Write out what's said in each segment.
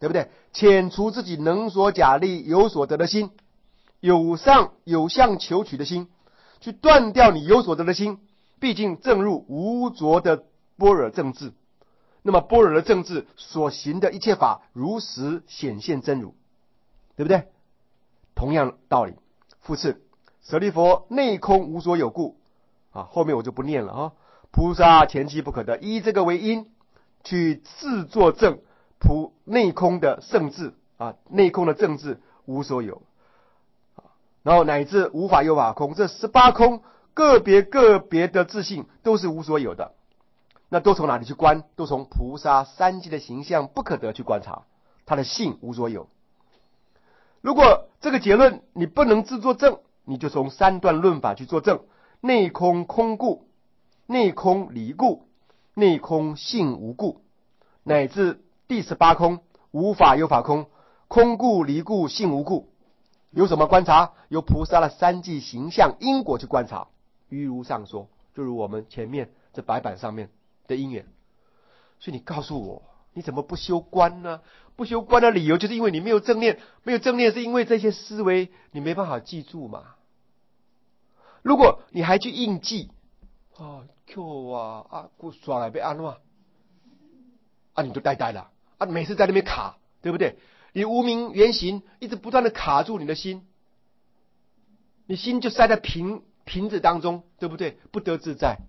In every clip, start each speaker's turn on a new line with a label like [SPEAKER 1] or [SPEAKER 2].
[SPEAKER 1] 对不对？遣除自己能所假立有所得的心，有相求取的心，去断掉你有所得的心，毕竟正入无着的般若正智。那么般若的正智所行的一切法，如实显现真如，对不对？同样道理。复次，舍利弗内空无所有故后面我就不念了菩萨前期不可得，依这个为因，去自作证内空的圣智内空的正智无所有，然后乃至无法有法空，这18空个别的自性都是无所有的。那都从哪里去观？都从菩萨三际的形象不可得去观察，他的性无所有。如果这个结论你不能自作证，你就从三段论法去作证：内空空故，内空离故，内空性无故，乃至第18空无法有法空，空故离故性无故。有什么观察？由菩萨的三际形象因果去观察。于如上说，就如我们前面这白板上面的因缘。所以你告诉我，你怎么不修观呢？不修观的理由就是因为你没有正念，没有正念是因为这些思维你没办法记住嘛。如果你还去硬记Q 我耍来被安了你就呆了每次在那边卡，对不对？你无明原形一直不断的卡住你的心，你心就塞在瓶子当中，对不对？不得自在。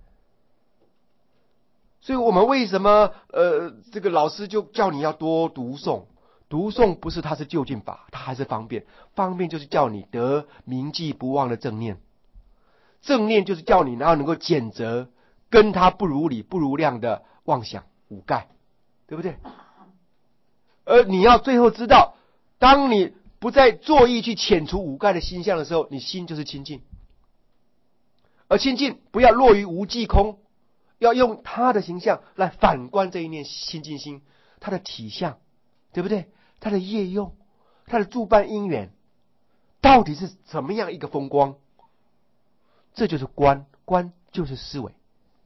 [SPEAKER 1] 所以我们为什么这个老师就叫你要多读诵？读诵不是它是就近法，它还是方便。方便就是叫你得铭记不忘的正念，正念就是叫你然后能够检责跟它不如理不如量的妄想五盖，对不对？而你要最后知道，当你不再作意去遣除五盖的心相的时候，你心就是清净。而清净不要落于无记空，要用他的形象来反观这一念清净心，他的体相，对不对？他的业用，他的诸般因缘，到底是怎么样一个风光？这就是观，观就是思维。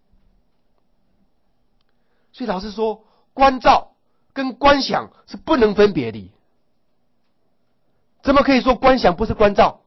[SPEAKER 1] 所以老师说，观照跟观想是不能分别的。怎么可以说观想不是观照？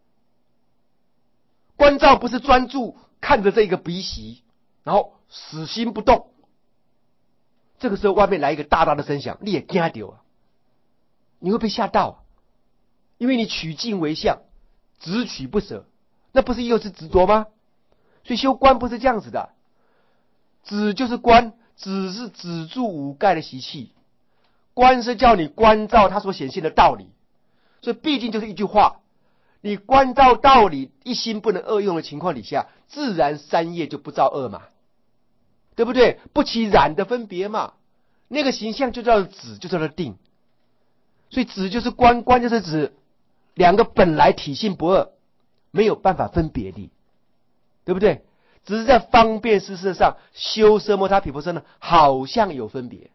[SPEAKER 1] 观照不是专注看着这个鼻息，然后死心不动。这个时候外面来一个大大的声响，你也惊到你会被吓到因为你取境为相，执取不舍，那不是又是执着吗？所以修观不是这样子的，止就是观，止是止住五盖的习气，观是叫你观照它所显现的道理。所以毕竟就是一句话，你观照道理一心不能二用的情况底下，自然三业就不造恶嘛，对不对？不起染的分别嘛，那个形象就叫做止，就叫做定。所以止就是观，观就是止，两个本来体性不二，没有办法分别的，对不对？只是在方便事实上修奢摩他毗婆舍呢，好像有分别。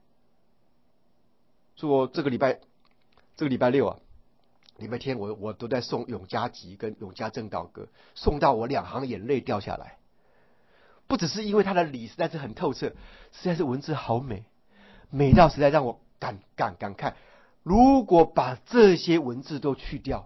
[SPEAKER 1] 说这个礼拜六礼拜天我都在诵永嘉集跟永嘉正道歌，诵到我两行眼泪掉下来。不只是因为它的理实在是很透彻，实在是文字好美，美到实在让我感慨。如果把这些文字都去掉，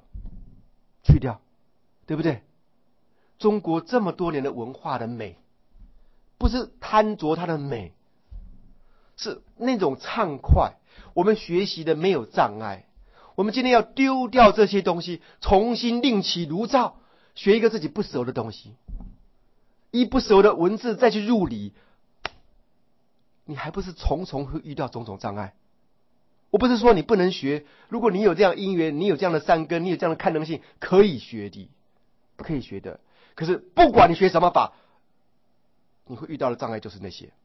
[SPEAKER 1] 对不对？中国这么多年的文化的美，不是贪着它的美，是那种畅快。我们学习的没有障碍，我们今天要丢掉这些东西，重新另起炉灶，学一个自己不熟的东西。一不熟的文字再去入理，你还不是重重会遇到种种障碍。我不是说你不能学，如果你有这样因缘，你有这样的善根，你有这样的堪能性，可以学的，可以学的。可是不管你学什么法，你会遇到的障碍就是那些。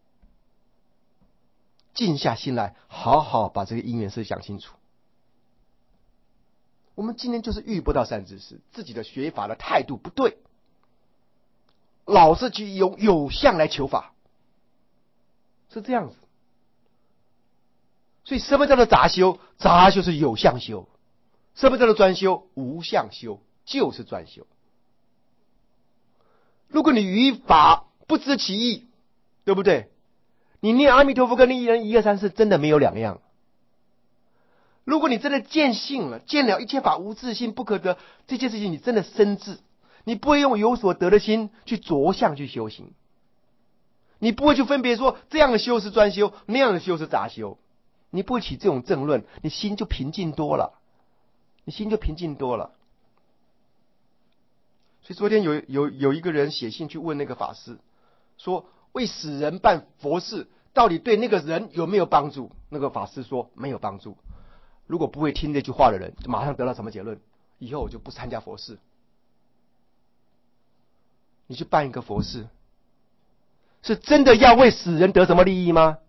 [SPEAKER 1] 静下心来，好好把这个因缘事想清楚。我们今天就是遇不到善知识，自己的学法的态度不对，老是去用有相来求法，是这样子。所以什么叫做杂修？杂修是有相修。什么叫做专修？无相修，就是专修。如果你于法不知其意，对不对？你念阿弥陀佛跟念一人一二三四真的没有两样。 如果你真的见性了，见了一切法无自性不可得这件事情，你真的深知，你不会用有所得的心去着相去修行，你不会去分别说这样的修是专修，那样的修是杂修，你不会起这种正论，你心就平静多了，你心就平静多了。所以昨天有一个人写信去问那个法师，说为死人办佛事到底对那个人有没有帮助？那个法师说没有帮助。如果不会听这句话的人，就马上得到什么结论？以后我就不参加佛事。你去办一个佛事，是真的要为死人得什么利益吗？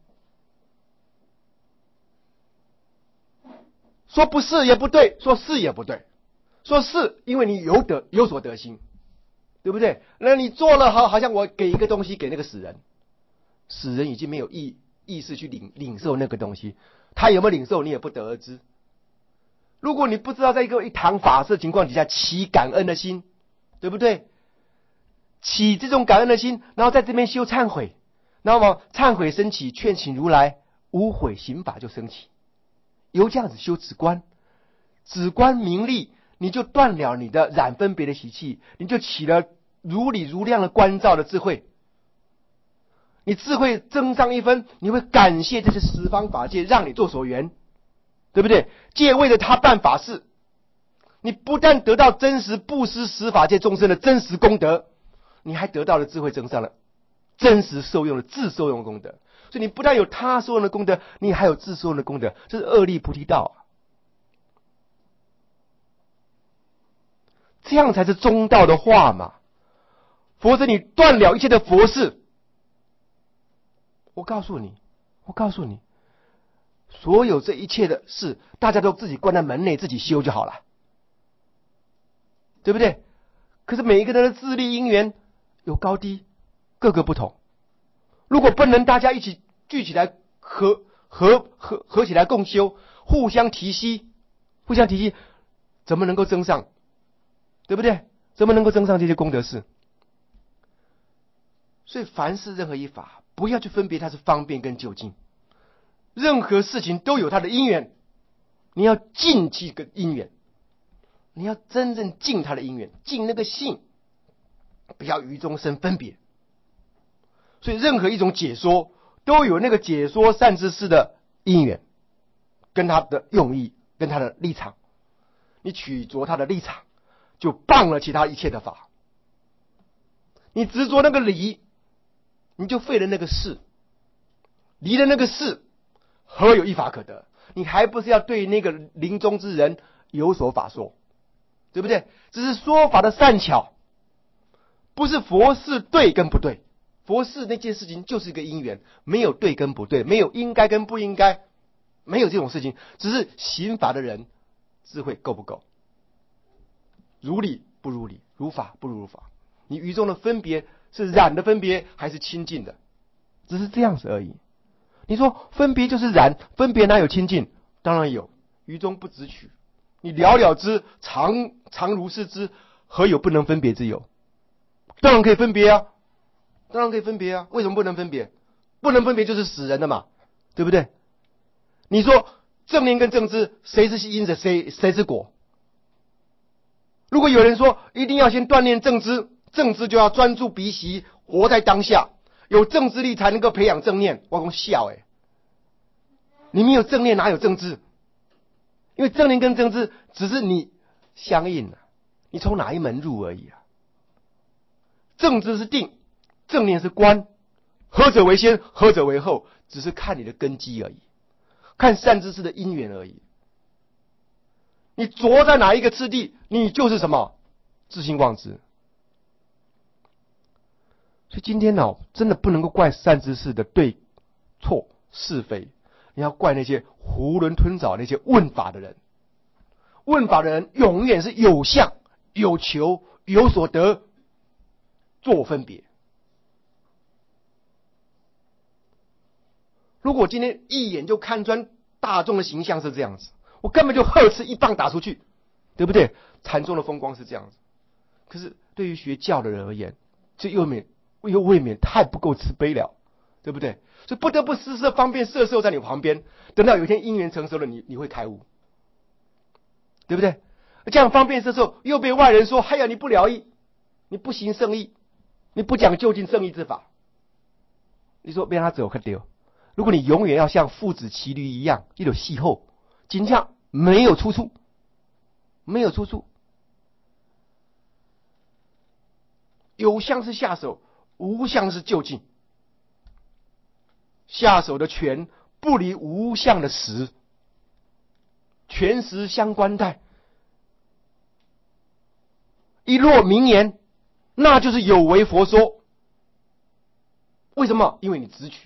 [SPEAKER 1] 说不是也不对，说是也不对。说是因为你有所得心，对不对？那你做了好像我给一个东西给那个死人，死人已经没有意识去领受那个东西，他有没有领受你也不得而知。如果你不知道在一堂法事情况底下起感恩的心，对不对？起这种感恩的心，然后在这边修忏悔，那么忏悔升起，劝请如来无悔行法就升起，由这样子修止观，止观明利，你就断了你的染分别的习气，你就起了如理如量的观照的智慧。你智慧增上一分，你会感谢这些十方法界让你做所缘，对不对？借为了他办法事，你不但得到真实布施十法界众生的真实功德，你还得到了智慧增上了真实受用的自受用功德。所以你不但有他受用的功德，你还有自受用的功德，这是二利菩提道。这样才是中道的话嘛。否则你断了一切的佛事，我告诉你，所有这一切的事，大家都自己关在门内自己修就好了，对不对？可是每一个人的自力因缘有高低，各个不同。如果不能大家一起聚起来合起来共修，互相提携，怎么能够增上？对不对？怎么能够增上这些功德事？所以凡是任何一法，不要去分别它是方便跟究竟，任何事情都有它的因缘，你要尽这个因缘，你要真正尽它的因缘，尽那个性，不要于中生分别。所以任何一种解说都有那个解说善知识的因缘，跟他的用意，跟他的立场，你取着他的立场，就谤了其他一切的法。你执着那个理，你就废了那个事，离了那个事，何有一法可得？你还不是要对那个临终之人有所法说，对不对？只是说法的善巧，不是佛事对跟不对。佛事那件事情就是一个因缘，没有对跟不对，没有应该跟不应该，没有这种事情，只是行法的人智慧够不够，如理不如理，如法不如法。你于中的分别是染的分别还是清净的，只是这样子而已。你说分别就是染，分别哪有清净？当然有，于中不执取，你了了之，常如是之，何有不能分别之有？当然可以分别啊，为什么不能分别？不能分别就是死人的嘛，对不对？你说正念跟正知，谁是因者，谁是果？如果有人说一定要先锻炼正知，正知就要专注鼻息，活在当下，有正知力才能够培养正念。我讲笑你没有正念哪有正知？因为正念跟正知只是你相应你从哪一门入而已啊。正知是定，正念是观，何者为先，何者为后，只是看你的根基而已，看善知识的因缘而已。你着在哪一个次第，你就是什么自性妄执。所以今天真的不能够怪善知识的对错是非，你要怪那些囫囵吞枣那些问法的人。问法的人永远是有相有求有所得做分别。如果今天一眼就看穿大众的形象是这样子，我根本就呵斥一棒打出去，对不对？禅宗的风光是这样子。可是对于学教的人而言，这又未免太不够慈悲了，对不对？所以不得不施设方便摄受在你旁边，等到有一天因缘成熟了，你会开悟， 对不对？这样方便的时候，又被外人说：“哎呀，你不了义，你不行圣义，你不讲究竟圣义之法。”你说别让他走可丢。如果你永远要像父子骑驴一样，一种戏后，真正没有出处，没有出处。有相是下手，无相是就近。下手的权不离无相的实，权实相关待。一若名言，那就是有违佛说。为什么？因为你直取，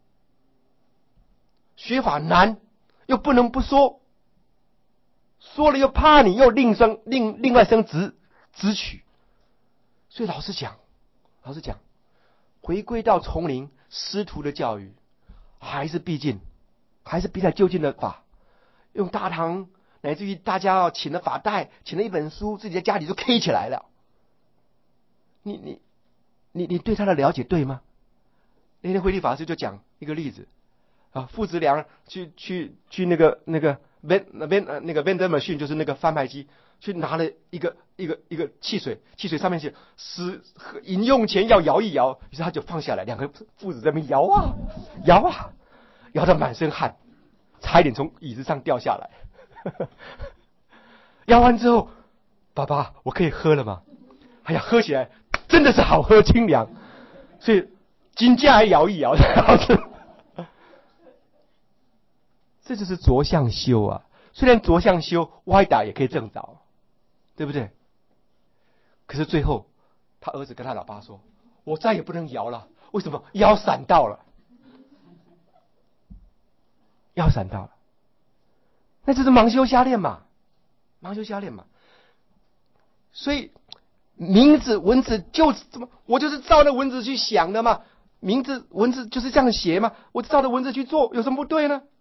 [SPEAKER 1] 学法难，又不能不说，说了又怕你又另外生直取。所以老实讲，回归到丛林师徒的教育，还是毕竟就近的法，用大堂乃至于大家请了法带，请了一本书，自己在家里就 K 起来了。你对他的了解对吗？那天慧律法师就讲一个例子啊，父子俩去那个 vending machine， 就是那个贩卖机，去拿了一个汽水上面写饮用前要摇一摇，于是他就放下来，两个父子在那边摇啊摇得满身汗，差一点从椅子上掉下来。摇完之后，爸爸，我可以喝了吗？哎呀，喝起来真的是好喝清凉，所以金价还摇一摇，这就是着相修啊。虽然着相修歪打也可以正着，对不对？可是最后他儿子跟他老爸说：“我再也不能摇了。”为什么？腰闪到了，那就是盲修瞎练嘛。所以名字文字就这么，我就是照那文字去想的嘛。名字文字就是这样写嘛，我照着文字去做，有什么不对呢？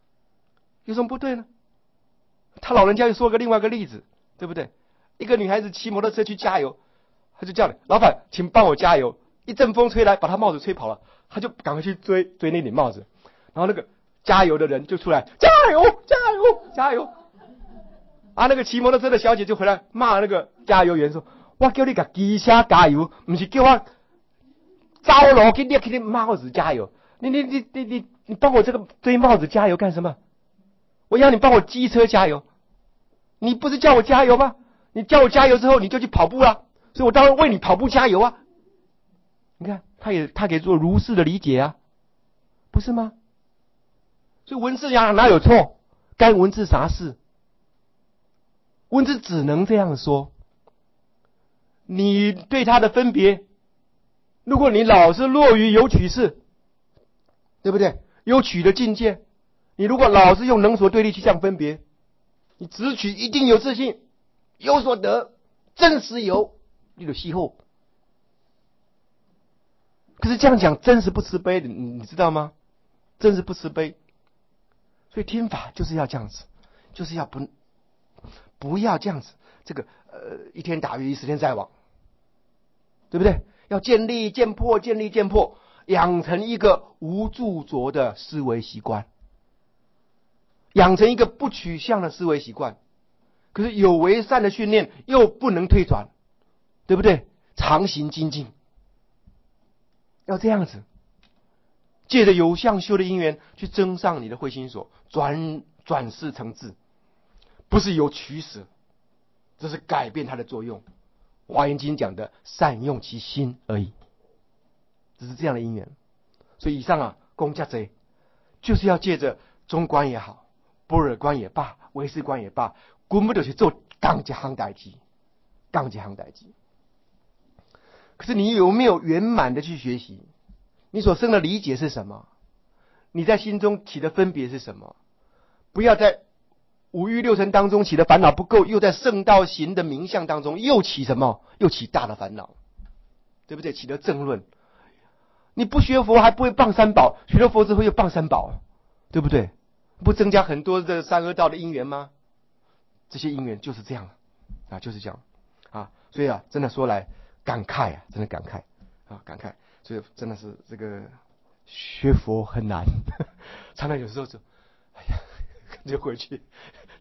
[SPEAKER 1] 他老人家又说个另外一个例子，对不对？一个女孩子骑摩托车去加油，他就叫你老板，请帮我加油。一阵风吹来，把他帽子吹跑了，他就赶快去追那顶帽子。然后那个加油的人就出来，加油！啊，那个骑摩托车的小姐就回来骂那个加油员说：“我叫你给机车加油，不是叫我招楼给你帽子加油。你帮我这个追帽子加油干什么？我要你帮我机车加油。你不是叫我加油吗？你叫我加油之后，你就去跑步了，所以我当然为你跑步加油啊。你看，他可以做如是的理解啊，不是吗？所以文字哪有错？干文字啥事？文字只能这样说。你对他的分别，如果你老是落于有取式，对不对？有取的境界，你如果老是用能所对立去这样分别，你只取一定有自信，有所得，真实有，你的西后。可是这样讲真是不慈悲的，你知道吗？真是不慈悲。所以听法就是要这样子，就是要不要这样子，这个一天打鱼10天晒网，对不对？要见利见破，养成一个无著着的思维习惯，养成一个不取向的思维习惯。可是有为善的训练又不能退转，对不对？常行精进，要这样子，借着有相修的因缘去增上你的慧心所，转世成智，不是有取舍，这是改变它的作用。华严经讲的善用其心而已，只是这样的因缘。所以以上公家贼就是要借着中观也好，般若观也罢，唯识观也罢，根本就是做刚一行代志。可是你有没有圆满的去学习？你所生的理解是什么？你在心中起的分别是什么？不要在五欲六尘当中起的烦恼不够，又在圣道行的名相当中又起什么？又起大的烦恼，对不对？起的正论。你不学佛还不会谤三宝，学了佛之后又谤三宝，对不对？不增加很多的三恶道的因缘吗？这些因缘就是这样就是这样所以真的说来感慨真的感慨。所以真的是这个学佛很难，常常有时候就哎呀，就回去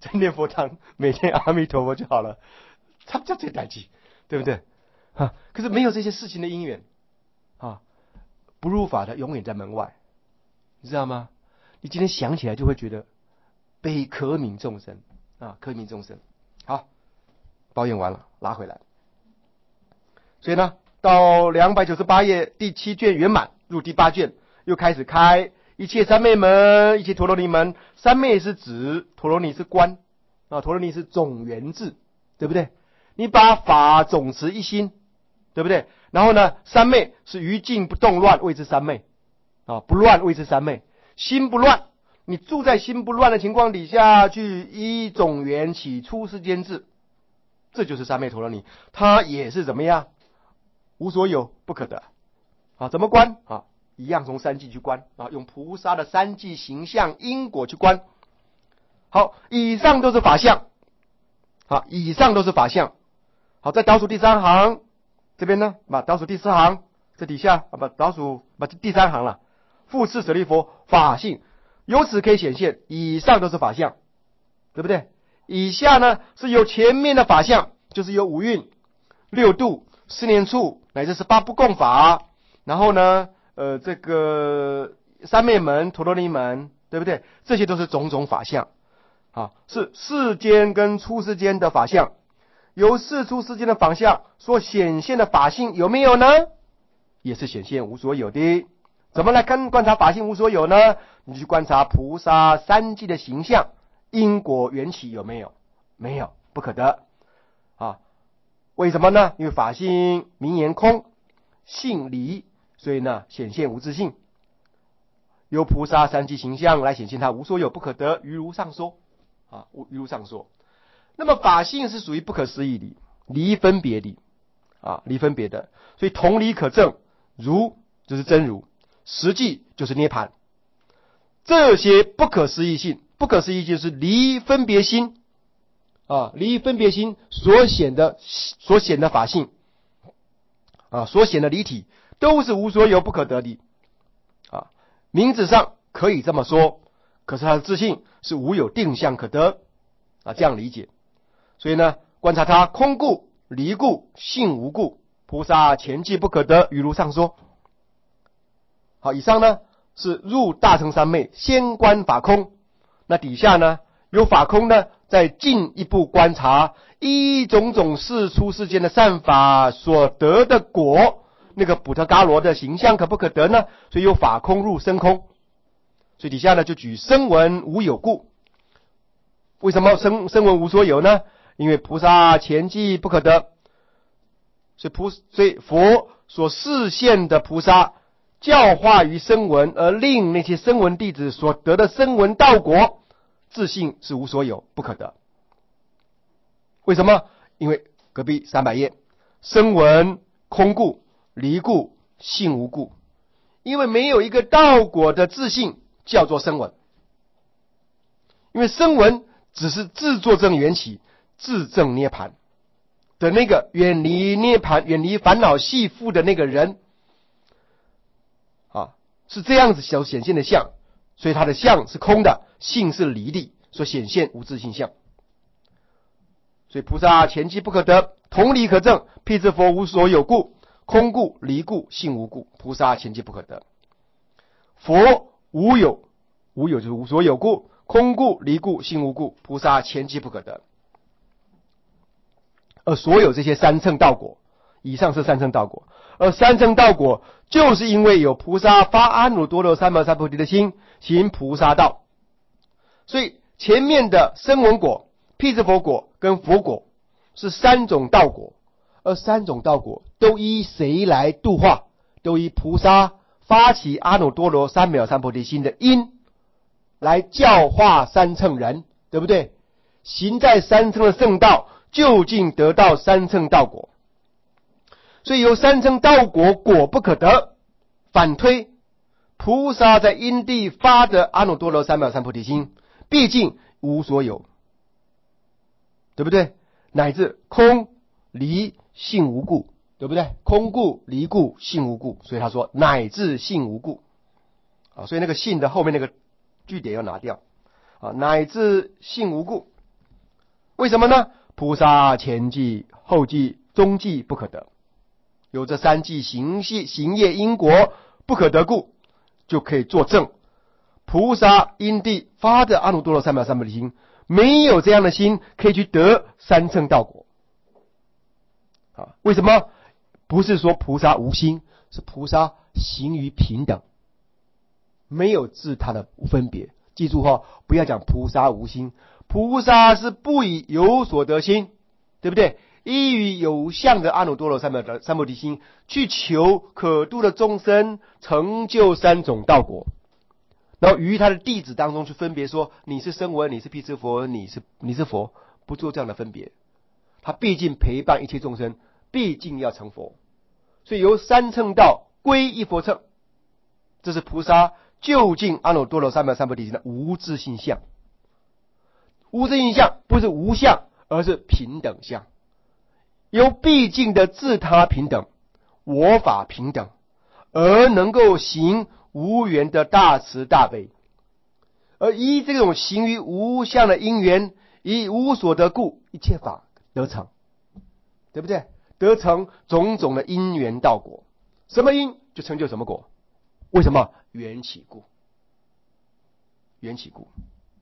[SPEAKER 1] 在念佛堂每天阿弥陀佛就好了，他就这代际，对不对？可是没有这些事情的因缘不入法的永远在门外，你知道吗？你今天想起来就会觉得悲可悯众生可悯众生。好，抱怨完了，拉回来。所以呢，到298页第7卷圆满入第8卷，又开始开一切三昧门，一切陀罗尼门。三昧是指，陀罗尼是观陀罗尼是总缘字，对不对？你把法总持一心，对不对？然后呢，三昧是于静不动乱谓之三昧不乱谓之三昧。心不乱，你住在心不乱的情况底下去依总缘起出世间智，这就是三昧陀罗尼。它也是怎么样？无所有不可得怎么观一样从三际去观用菩萨的三际形象因果去观。好，以上都是法相以上都是法相。好，在倒数第3行这边呢，倒数第4行这底下第3行了，复次舍利弗，法性由此可以显现，以上都是法相，对不对？以下呢是由前面的法相，就是由五蕴、六度、四念处乃至18不共法，然后呢这个三昧门、陀罗尼门，对不对？这些都是种种法相是世间跟出世间的法相。由世出世间的法相所显现的法性有没有呢？也是显现无所有的。怎么来观察法性无所有呢？你去观察菩萨三际的形象因果缘起有没有？没有，不可得为什么呢？因为法性名言空，性离，所以呢显现无自性。由菩萨三际形象来显现它无所有不可得，于如上说于如上说。那么法性是属于不可思议理，离分别理离分别的，所以同理可证，如就是真如，实际就是涅槃。这些不可思议性，不可思议就是离分别心离分别心所显的法性所显的离体，都是无所有不可得的名字上可以这么说，可是它的自性是无有定向可得这样理解。所以呢，观察它空故、离故、性无故，菩萨前际不可得，于如上说。好，以上呢是入大乘三昧，先观法空。那底下呢有法空呢，再进一步观察一种种世出世间的善法所得的果，那个补特伽罗的形象可不可得呢？所以有法空入生空。所以底下呢就举声闻无有故。为什么声闻无所有呢？因为菩萨前际不可得，所以佛所示现的菩萨教化于声闻，而令那些声闻弟子所得的声闻道果自性是无所有不可得。为什么？因为隔壁300页，声闻空故、离故、性无故。因为没有一个道果的自性叫做声闻，因为声闻只是自作证缘起，自证涅槃的那个远离涅槃、远离烦恼系缚的那个人是这样子所显现的相，所以他的相是空的，性是离的，所显现无自性相。所以菩萨前际不可得，同理可证，辟支佛无所有故，空故、离故、性无故，菩萨前际不可得。佛无有，无有就是无所有故，空故、离故、性无故，菩萨前际不可得。而所有这些三乘道果，以上是三乘道果，而三乘道果就是因为有菩萨发阿耨多罗三藐三菩提的心，行菩萨道。所以前面的声闻果、辟支佛果跟佛果是三种道果，而三种道果都依谁来度化？都依菩萨发起阿耨多罗三藐三菩提心的因来教化三乘人，对不对？行在三乘的圣道，究竟得到三乘道果。所以由三乘道果果不可得，反推菩萨在因地发的阿耨多罗三藐三菩提心毕竟无所有，对不对？乃至空离性无故，对不对？空故、离故、性无故，所以他说乃至性无故所以那个性的后面那个句点要拿掉乃至性无故为什么呢？菩萨前际、后际、中际不可得，有这三际行业因果不可得故，就可以作证。菩萨因地发的阿耨多罗三藐三菩提心，没有这样的心可以去得三乘道果。为什么？不是说菩萨无心，是菩萨行于平等，没有自他的分别。记住不要讲菩萨无心，菩萨是不以有所得心，对不对？依于有相的阿耨多罗三菩提心，去求可度的众生成就三种道果。然后于他的弟子当中去分别说，你是声闻，你是辟支佛，你是佛，不做这样的分别。他毕竟陪伴一切众生，毕竟要成佛，所以由三乘道归一佛乘，这是菩萨究竟阿耨多罗三藐三菩提心的无自性相。无自性相不是无相，而是平等相，由毕竟的自他平等、我法平等，而能够行无缘的大慈大悲，而依这种行于无相的因缘，以无所得故，一切法得成，对不对？得成种种的因缘道果，什么因就成就什么果。为什么？缘起故。缘起故。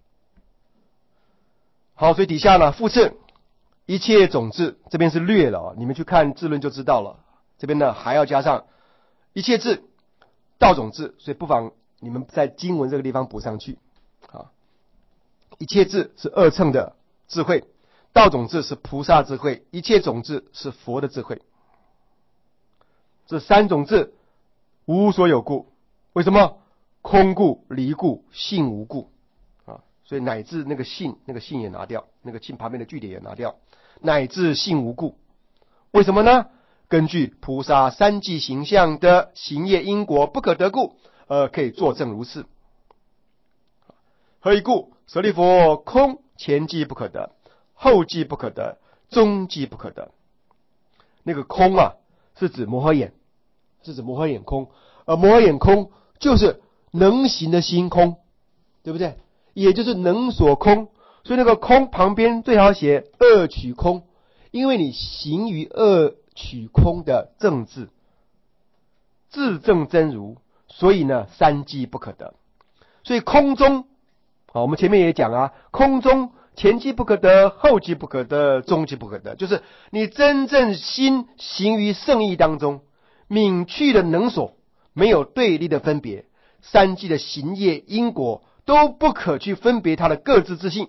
[SPEAKER 1] 好，所以底下呢复次一切种智，这边是略了你们去看智论就知道了。这边呢还要加上一切智道种智，所以不妨你们在经文这个地方补上去。一切智是二乘的智慧，道种智是菩萨智慧，一切种智是佛的智慧。这三种智无所有故。为什么？空故、离故、性无故。所以乃至那个性也拿掉，那个性旁边的句点也拿掉，乃至性无故。为什么呢？根据菩萨三际形象的行业因果不可得故，可以作证如是。何以故？舍利弗，空前际不可得，后际不可得，中际不可得。那个空是指摩诃眼，是指摩诃眼空，而摩诃眼空就是能行的心空，对不对？也就是能所空，所以那个空旁边最好写二取空，因为你行于二取空的正智，自证真如，所以呢三际不可得。所以空中我们前面也讲空中前际不可得，后际不可得，中际不可得，就是你真正心行于圣意当中，泯去了能所，没有对立的分别，三际的行业因果都不可去分别它的各自自性，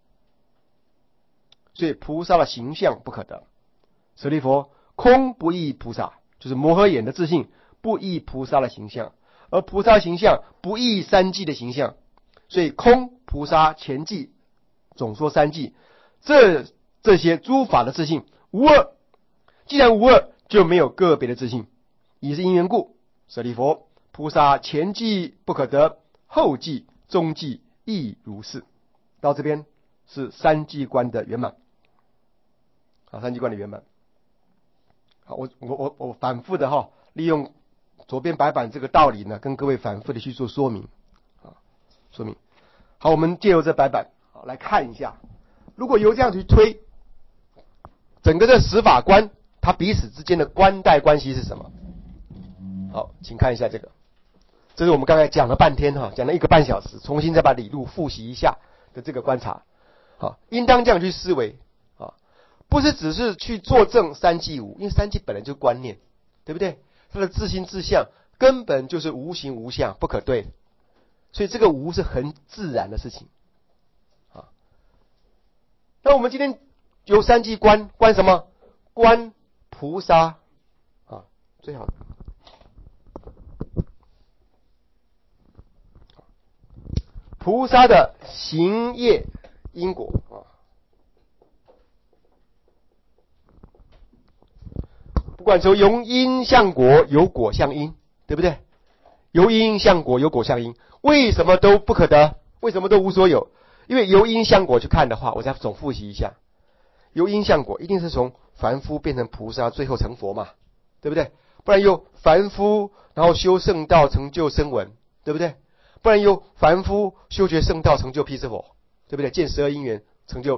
[SPEAKER 1] 所以菩萨的形象不可得。舍利弗，空不异菩萨，就是摩诃眼的自性不异菩萨的形象，而菩萨形象不异三际的形象，所以空菩萨前际总说三际，这些诸法的自性无二。既然无二，就没有个别的自性，以是因缘故，舍利弗，菩萨前际不可得，后际中际亦如是。到这边是三际观的圆满。三际观的圆满。好，我反复的利用左边白板这个道理呢，跟各位反复的去做说明。说明。好，我们借由这白板来看一下，如果由这样去推，整个这十法观它彼此之间的关带关系是什么？好，请看一下这个。这是我们刚才讲了半天讲了1个半小时，重新再把理路复习一下的这个观察。好，应当这样去思维不是只是去作证三际无，因为三际本来就是观念，对不对？它的自心自相根本就是无形无相，不可对，所以这个无是很自然的事情那我们今天由三际观什么？观菩萨最好菩萨的行业因果不管说由因向果，由果向因，对不对？由因向果，由果向因，为什么都不可得？为什么都无所有？因为由因向果去看的话，我再总复习一下，由因向果一定是从凡夫变成菩萨，最后成佛嘛，对不对？不然由凡夫然后修圣道成就声闻，对不对？不然由凡夫修学圣道成就辟支佛，对不对？见12因缘成就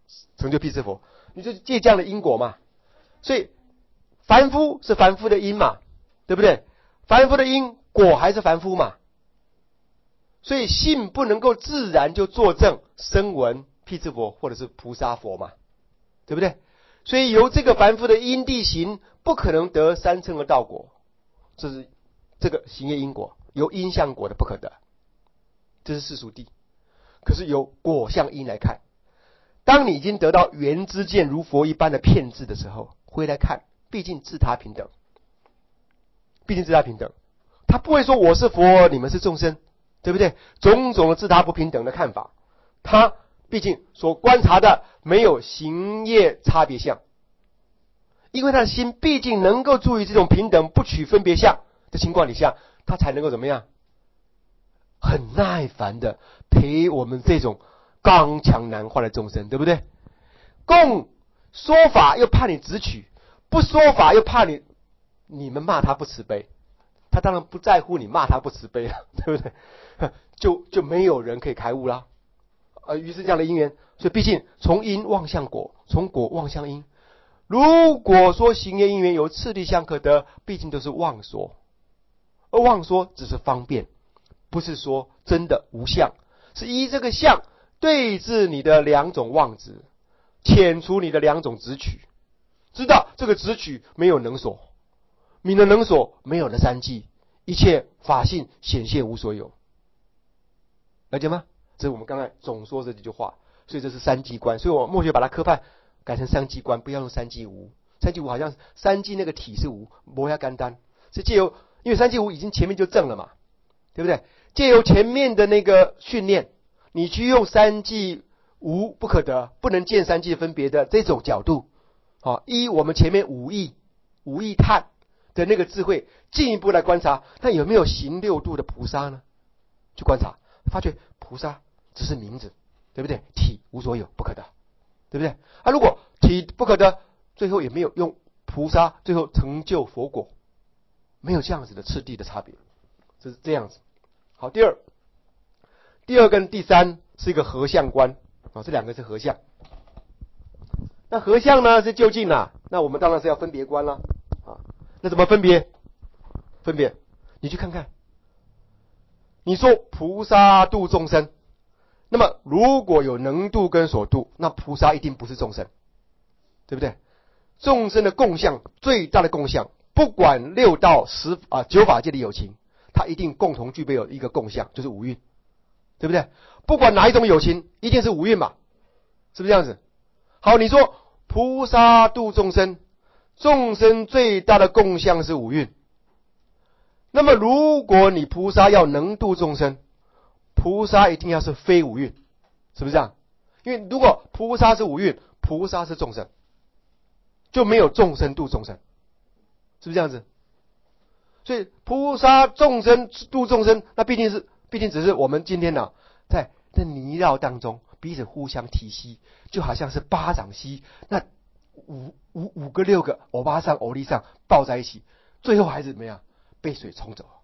[SPEAKER 1] 成就辟支佛，你就借这样的因果嘛。所以凡夫是凡夫的因嘛，对不对？凡夫的因果还是凡夫嘛。所以信不能够自然就作证声闻辟支佛或者是菩萨佛嘛，对不对？所以由这个凡夫的因地行不可能得三乘的道果，这是这个行业因果由因相果的不可得，这是世俗谛。可是由果相因来看，当你已经得到缘知见如佛一般的遍智的时候，回来看，毕竟自他平等，毕竟自他平等，他不会说我是佛，你们是众生，对不对？种种的自他不平等的看法，他毕竟所观察的没有行业差别相，因为他的心毕竟能够注意这种平等不取分别相的情况底下，他才能够怎么样？很耐烦的陪我们这种刚强难化的众生，对不对？共说法又怕你直取，不说法又怕你们骂他不慈悲，他当然不在乎你骂他不慈悲了，对不对？就没有人可以开悟啦。于是这样的因缘，所以毕竟从因望向果，从果望向因。如果说行业因缘有次第相可得，毕竟都是妄说，而妄说只是方便，不是说真的无相，是依这个相对治你的两种妄执，遣除你的两种执取，知道这个执取没有能所，泯了能所，没有了三际，一切法性显现无所有，了解吗？这是我们刚才总说这几句话，所以这是三际观，所以我默学把它科判改成三际观，不要用三际无。三际无好像三际那个体是无，摩下干单，是借由因为三际无已经前面就正了嘛，对不对？借由前面的那个训练，你去用三际无不可得，不能见三际分别的这种角度，依我们前面五义探的那个智慧，进一步来观察，那有没有行六度的菩萨呢？去观察，发觉菩萨只是名字，对不对？体无所有，不可得，对不对？如果体不可得，最后也没有用菩萨最后成就佛果，没有这样子的次第的差别，这是这样子。好，第二跟第三是一个合相观，这两个是合相。那合相呢是究竟啊？那我们当然是要分别观了那怎么分别？你去看看，你说菩萨度众生，那么如果有能度跟所度，那菩萨一定不是众生，对不对？众生的共相，最大的共相，不管六道九法界的有情，它一定共同具备有一个共相，就是五蕴，对不对？不管哪一种有情，一定是五蕴嘛，是不是这样子？好，你说菩萨度众生，众生最大的共相是五蕴，那么如果你菩萨要能度众生，菩萨一定要是非五蕴，是不是这样？因为如果菩萨是五蕴，菩萨是众生，就没有众生度众生，是不是这样子？所以菩萨众生度众生，那毕竟只是我们今天在泥淖当中彼此互相提携，就好像是巴掌溪，那五个六个欧巴桑欧丽桑抱在一起，最后还是怎么样？被水冲走，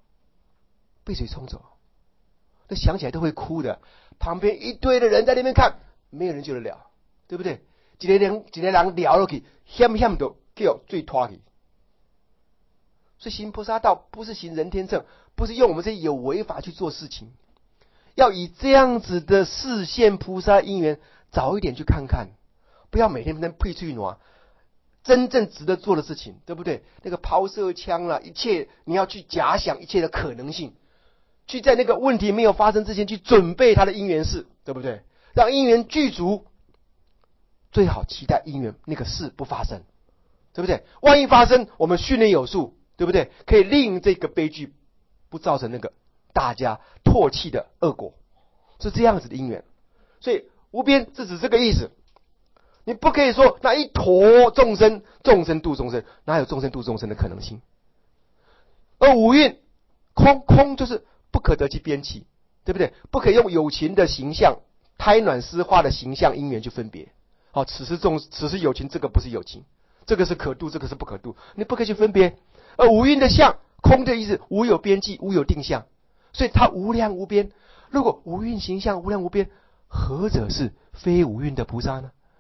[SPEAKER 1] 那想起来都会哭的。旁边一堆的人在那边看，没有人救得了，对不对？一个人聊落去，险都叫最拖去。所以行菩萨道不是行人天乘，不是用我们这些有为法去做事情，要以这样子的视线菩萨因缘，早一点去看看，不要每天配去暖。真正值得做的事情，对不对？那个抛射枪啦，一切你要去假想一切的可能性，去在那个问题没有发生之前去准备他的因缘事，对不对？让因缘具足，最好期待因缘那个事不发生，对不对？万一发生，我们训练有素，对不对？可以令这个悲剧不造成那个大家唾弃的恶果，是这样子的因缘。所以无边是指这个意思。你不可以说那一坨众生度众生，哪有众生度众生的可能性？而五蕴空就是不可得其边际，对不对？不可以用有情的形象、胎卵湿化的形象因缘去分别。此是有情，这个不是有情，这个是可度，这个是不可度，你不可以去分别。而五蕴的相，空的意思，无有边际，无有定相，所以它无量无边。如果五蕴形象无量无边，何者是非五蕴的菩萨呢？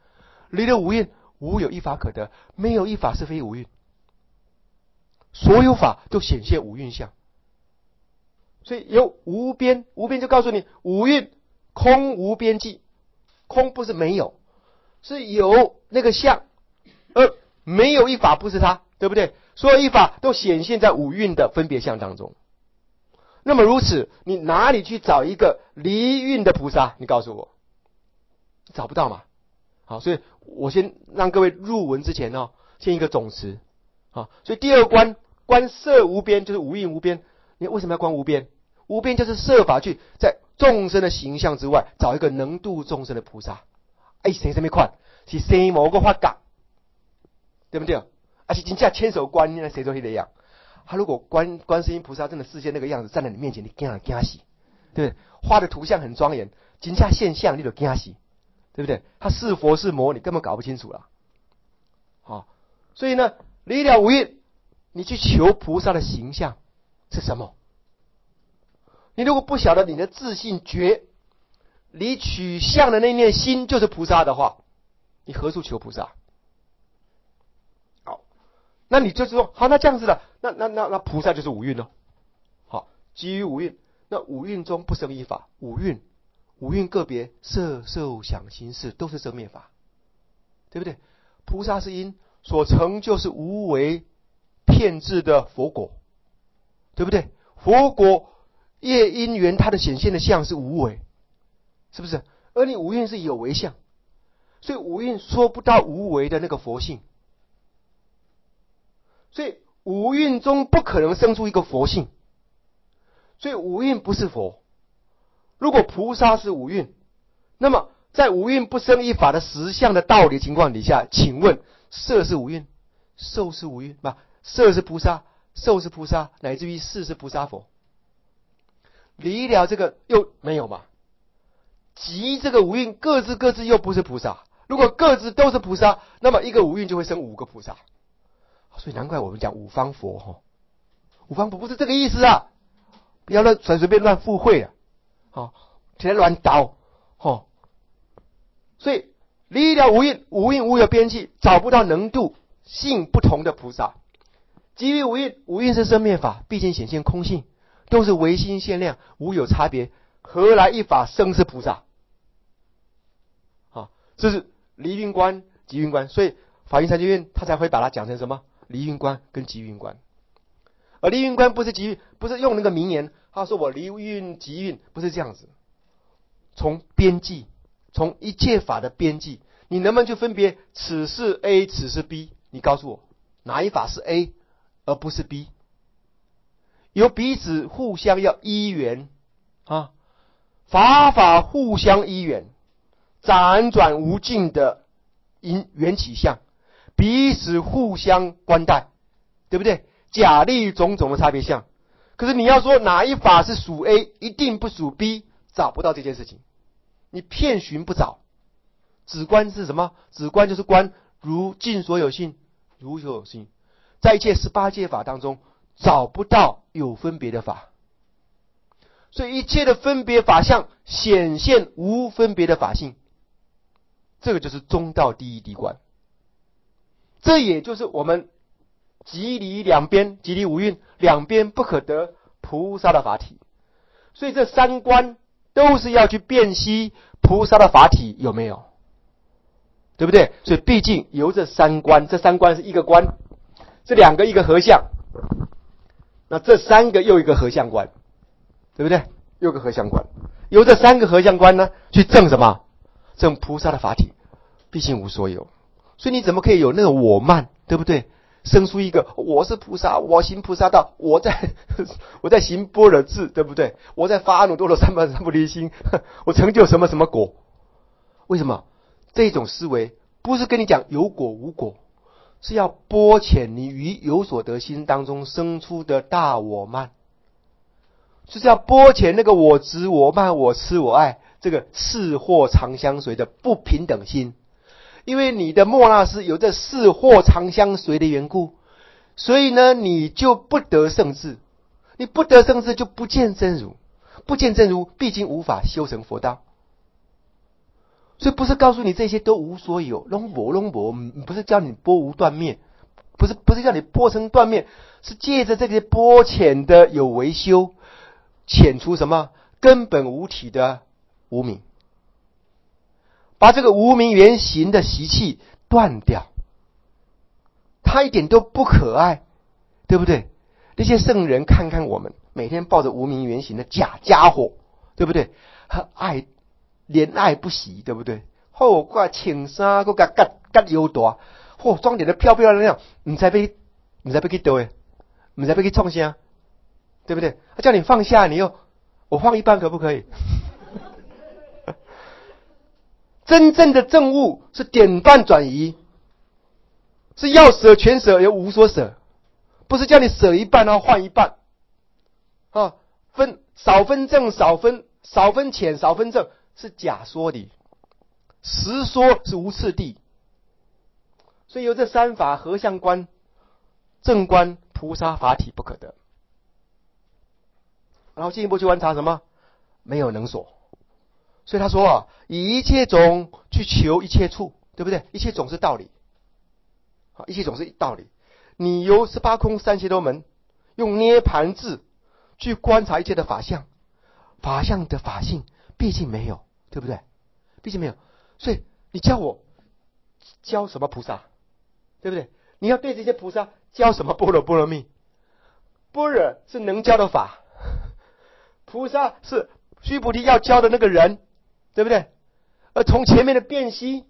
[SPEAKER 1] 离了无蕴，无有一法可得，没有一法是非无蕴，所有法都显现无蕴相。所以有无边，无边就告诉你无蕴空无边际，空不是没有，是有那个相，而没有一法不是它，对不对？所有一法都显现在五蕴的分别相当中。那么如此，你哪里去找一个离蕴的菩萨？你告诉我，找不到嘛？好，所以我先让各位入文之前先一个总词。好，所以第二观摄无边，就是无蕴无边。你为什么要观无边？无边就是设法去在众生的形象之外找一个能度众生的菩萨。谁什么款？是生某个法觉，对不对？是真正千手观音，谁都那样。他如果观世音菩萨真的示现那个样子站在你面前，你惊死，对不对？画的图像很庄严，真正现象你就惊死，对不对？他是佛是魔，你根本搞不清楚了。好，所以呢，离了无蕴，你去求菩萨的形象是什么？你如果不晓得你的自信觉离取相的那念心就是菩萨的话，你何处求菩萨？好，那你就是说，好，那这样子了，那菩萨就是五蕴了。好，基于五蕴，那五蕴中不生一法，五蕴个别色受想行识都是生灭法，对不对？菩萨是因所成就是无为骗制的佛果，对不对？佛果业因缘它的显现的相是无为，是不是？而你五蕴是有为相，所以五蕴说不到无为的那个佛性，所以五蕴中不可能生出一个佛性，所以五蕴不是佛。如果菩萨是五蕴，那么在五蕴不生一法的实相的道理情况底下，请问色是五蕴，受是五蕴吧？色是菩萨，受是菩萨，乃至于事是菩萨佛。离了这个又没有嘛？即这个五蕴各自又不是菩萨。如果各自都是菩萨，那么一个五蕴就会生五个菩萨。所以难怪我们讲五方佛五方佛不是这个意思啊！不要随便乱附会啊！天天乱倒所以离了无蕴，无蕴无有边际，找不到能度性不同的菩萨。基于无蕴，无蕴是生灭法，毕竟显现空性，都是唯心限量，无有差别，何来一法生是菩萨？这是离蕴观、集蕴观，所以法云禅学院他才会把它讲成什么？离蕴观跟集蕴观。而离蕴观不是集蕴，不是用那个名言，他说我离蕴集蕴，不是这样子。从边际，从一切法的边际，你能不能去分别此是 A， 此是 B？ 你告诉我，哪一法是 A 而不是 B？ 有彼此互相要依缘法互相依缘，辗转无尽的缘起相，彼此互相关待，对不对？假立种种的差别相。可是你要说哪一法是属 A， 一定不属 B， 找不到这件事情，你遍寻不找。止观是什么？止观就是观如尽所有性，如所有性，在一切18界法当中找不到有分别的法，所以一切的分别法相显现无分别的法性，这个就是中道第一谛观。这也就是我们即离两边，即离五蕴两边不可得菩萨的法体。所以这三观都是要去辨析菩萨的法体有没有，对不对？所以毕竟由这三观，这三观是一个观，这两个一个合相，那这三个又一个合相观，对不对？又一个合相观，由这三个合相观呢，去证什么？证菩萨的法体，毕竟无所有。所以你怎么可以有那个我慢，对不对？生出一个我是菩萨，我行菩萨道，我在行般若智，对不对？我在发阿耨多罗三藐三菩提心，我成就什么什么果？为什么？这种思维不是跟你讲有果无果，是要剥遣你于有所得心当中生出的大我慢，就是要剥遣那个我执我慢我痴我爱这个是祸常相随的不平等心。因为你的末那识有这是祸常相随的缘故，所以呢你就不得圣智，你不得圣智就不见真如，不见真如毕竟无法修成佛道。 所以不是告诉你这些都无所有，拢无，不是叫你波无断灭，不是叫你波成断灭，是借着这些波浅的有为修，遣除什么根本无体的无明，把这个无明原形的习气断掉。它一点都不可爱，对不对？那些圣人看看我们，每天抱着无明原形的假家伙，对不对？爱怜爱不喜，对不对？后挂青纱，个嘎油大，装点的漂漂亮亮，唔知要去倒诶，唔知要去创啥，对不对？他叫你放下，你又我放一半可不可以？真正的正悟是典范转移，是要舍全舍，又无所舍，不是叫你舍一半然后换一半啊，少分正，少分浅，少分正，是假说的，实说是无次第。所以由这三法合相观、正观、菩萨法体不可得。然后进一步去观察什么？没有能所。所以他说啊，以一切种去求一切处，对不对？一切种是道理，一切种是道理。你由18空三邪多门，用涅盘智去观察一切的法相，法相的法性毕竟没有，对不对？毕竟没有，所以你教我教什么菩萨，对不对？你要对这些菩萨教什么般若波罗蜜？般若是能教的法，菩萨是须菩提要教的那个人，对不对？而从前面的辨析，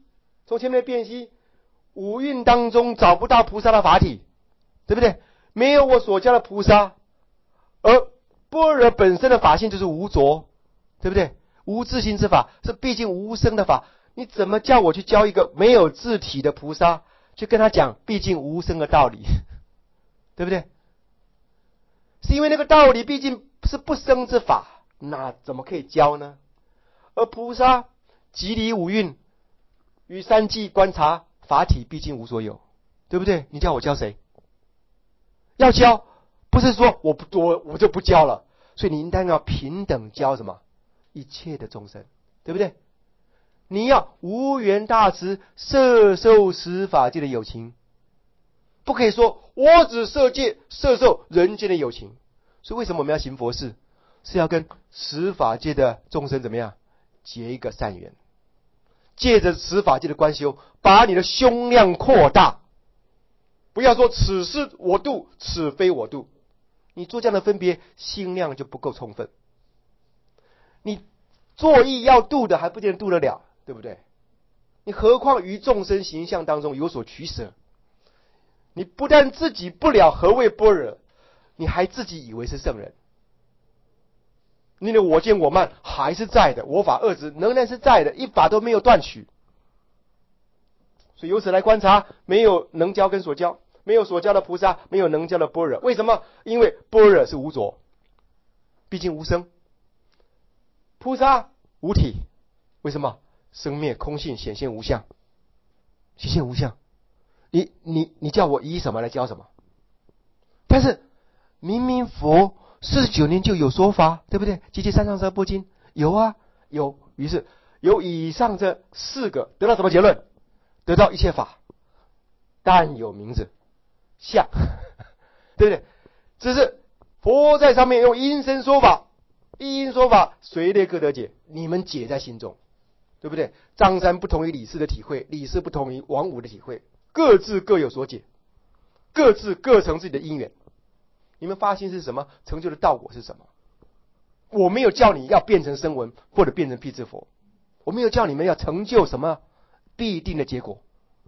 [SPEAKER 1] 五蕴当中找不到菩萨的法体，对不对？没有我所教的菩萨，而般若本身的法性就是无着，对不对？无自性之法是毕竟无生的法，你怎么叫我去教一个没有自体的菩萨，去跟他讲毕竟无生的道理，对不对？是因为那个道理毕竟是不生之法，那怎么可以教呢？而菩萨即离五蕴，与三际观察法体毕竟无所有，对不对？你叫我教谁？要教不是说我就不教了，所以你应当要平等教什么？一切的众生，对不对？你要无缘大慈，摄受十法界的有情，不可以说我只摄受人间的有情。所以为什么我们要行佛事？是要跟十法界的众生怎么样结一个善缘，借着十法界的观修，把你的胸量扩大。不要说此是我度，此非我度，你做这样的分别，心量就不够充分。你作意要度的还不见得度得了，对不对？你何况于众生形象当中有所取舍，你不但自己不了何谓般若，你还自己以为是圣人。你的我见我慢还是在的，我法二执仍然是在的，一法都没有断取。所以由此来观察，没有能教跟所教，没有所教的菩萨，没有能教的般若。为什么？因为般若是无着，毕竟无生；菩萨无体，为什么？生灭空性，显现无相，显现无相。你叫我以什么来教什么？但是明明佛49年就有说法，对不对？集结三藏十二部经有啊，有。于是有以上这4个，得到什么结论？得到一切法但有名字相，对不对？只是佛在上面用因声说法，一因说法，随类各得解，你们解在心中，对不对？张三不同于李四的体会，李四不同于王五的体会，各自各有所解，各自各成自己的因缘。你们发心是什么？成就的道果是什么？我没有叫你要变成声闻或者变成辟支佛，我没有叫你们要成就什么必定的结果。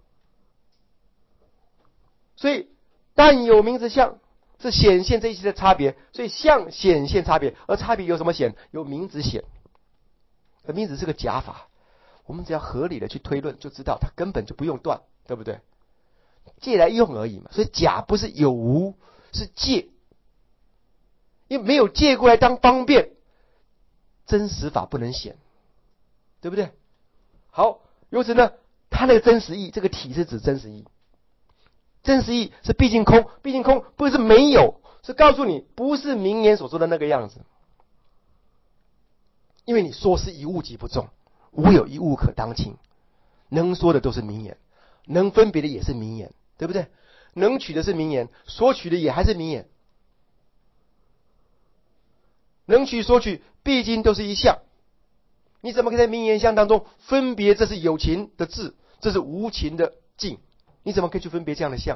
[SPEAKER 1] 所以但有名之相是显现这一切的差别，所以相显现差别，而差别有什么显？有名字显。而名字是个假法，我们只要合理的去推论就知道它根本就不用断，对不对？借来用而已嘛。所以假不是有无，是借，因为没有借过来当方便，真实法不能显，对不对？好，由此呢，它那个真实义，这个体是指真实义，真实义是毕竟空，毕竟空不是没有，是告诉你不是明言所说的那个样子。因为你说是以物即不中， 无有一物可当情。能说的都是名言，能分别的也是名言，对不对？能取的是名言，所取的也还是名言。能取所取毕竟都是一项，你怎么可以在名言相当中分别这是有情的智，这是无情的境？你怎么可以去分别这样的相？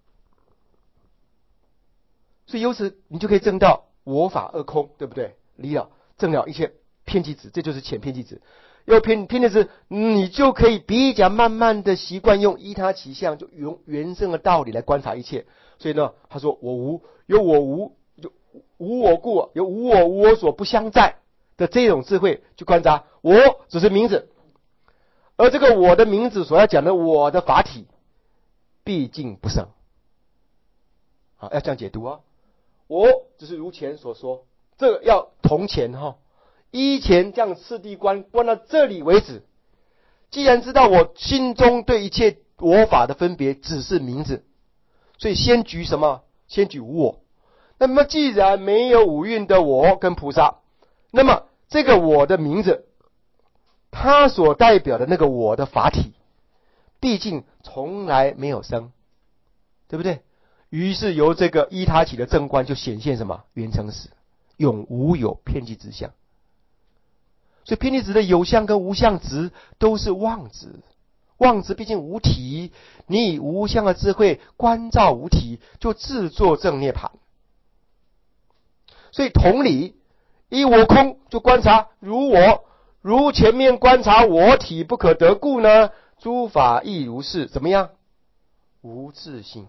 [SPEAKER 1] 所以由此你就可以证到我法二空，对不对？离了证了一切偏激执，这就是浅偏激执。要偏激执，你就可以比较慢慢的习惯用依他起相，就用原生的道理来观察一切。所以呢，他说我无，有我无，就无我故，有无我无我所不相在的这种智慧去观察，我只是名字，而这个我的名字所要讲的我的法体，毕竟不生。好，要这样解读啊。我只是如前所说，这个要同前哈，依前这样次第观到这里为止。既然知道我心中对一切我法的分别只是名字，所以先举什么？先举无我。那么既然没有五蕴的我跟菩萨，那么这个我的名字，它所代表的那个我的法体，毕竟从来没有生，对不对？于是由这个依他起的正观就显现什么？缘成实，永无有偏激之相。所以偏激执的有相跟无相执都是妄执，妄执毕竟无体，你以无相的智慧观照无体，就自作正涅槃。所以同理，依我空就观察如我，如前面观察我体不可得故呢，诸法亦如是。怎么样？无自性。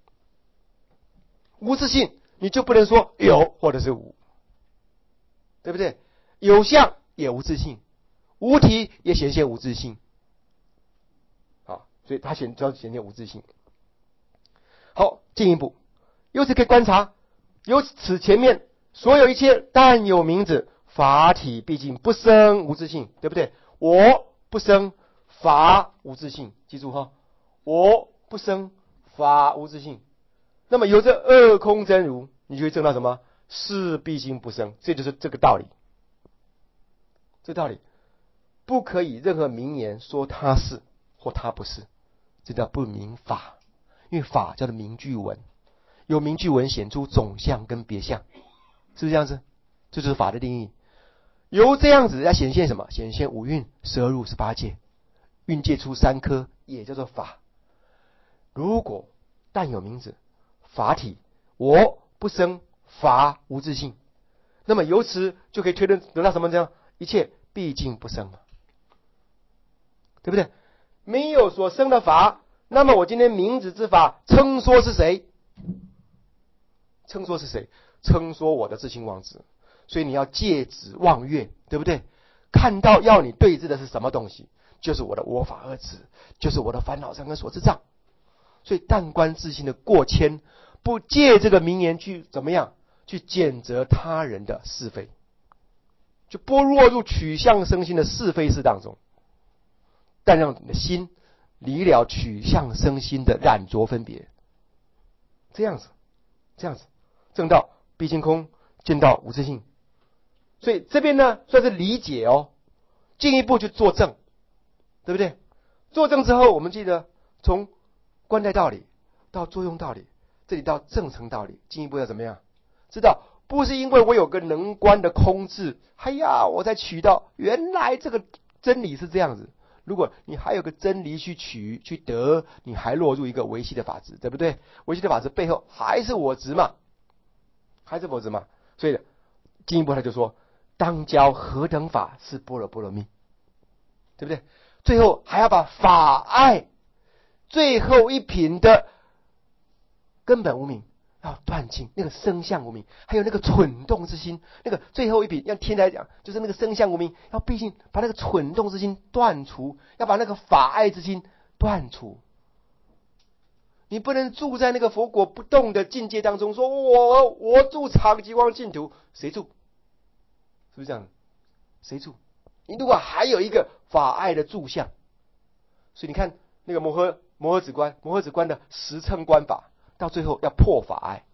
[SPEAKER 1] 无自性，你就不能说有或者是无，对不对？有相也无自性，无体也显现无自性。好，所以它主要显现无自性。好，进一步，由此可以观察，由此前面所有一切但有名字，法体毕竟不生无自性，对不对？我不生，法无自性，记住哈，我不生，法无自性。那么有这二空真如，你就会证到什么？是毕竟不生，这就是这个道理。这道理不可以任何名言说它是或它不是，这叫不明法。因为法叫做明句文，有明句文显出总相跟别相，是不是这样子？这就是法的定义。由这样子来显现什么？显现五蕴、12入、18界，蕴界出3颗，也叫做法。如果但有名字，法体我不生，法无自性，那么由此就可以推论得到什么呢？一切毕竟不生嘛，对不对？没有所生的法，那么我今天名字之法称说是谁？称说是谁？称说我的自性妄执。所以你要戒止妄愿，对不对？看到要你对峙的是什么东西？就是我的我法二执，就是我的烦恼障跟所知障。所以但观自性的过谦，不借这个名言去怎么样？去谴责他人的是非，就不落入取向生心的是非事当中，但让你的心离了取向生心的染着分别。这样子证到毕竟空，见到无自性。所以这边呢算是理解哦，进一步去作证，对不对？作证之后，我们记得从观待道理到作用道理，这里到证成道理，进一步要怎么样？知道不是因为我有个能观的空智，哎呀，我才取到原来这个真理是这样子。如果你还有个真理去取去得，你还落入一个唯系的法执，对不对？唯系的法执背后还是我执嘛，还是我执嘛。所以进一步他就说，当教何等法是般若波罗蜜，对不对？最后还要把法爱最后一品的根本无明要断尽，那个生相无明，还有那个蠢动之心，那个最后一品，让天来讲，就是那个生相无明，要毕竟把那个蠢动之心断除，要把那个法爱之心断除。你不能住在那个佛果不动的境界当中，说我住常极光净土，谁住？是不是这样？谁住？你如果还有一个法爱的住相，所以你看那个摩诃止观的实称观法，到最后要破法爱，